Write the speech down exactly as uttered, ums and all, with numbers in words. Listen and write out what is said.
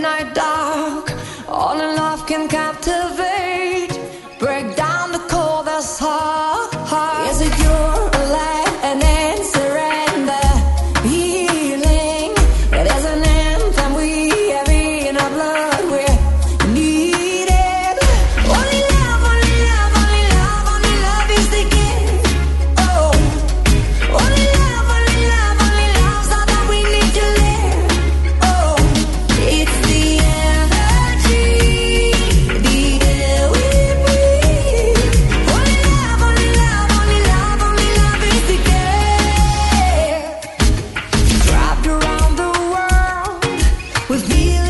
midnight dark. Only love can captivate, break down the coldest heart. Is it your life and then surrender? Healing, it is an anthem we have in our blood. We're needed. Only love, only love, only love, only love is the gift. Oh, only love, only love, only love's all that we need to live. Oh, it's the energy, the air we breathe. Only love, only love, only love, only love is the gift. Trapped around the world with feelings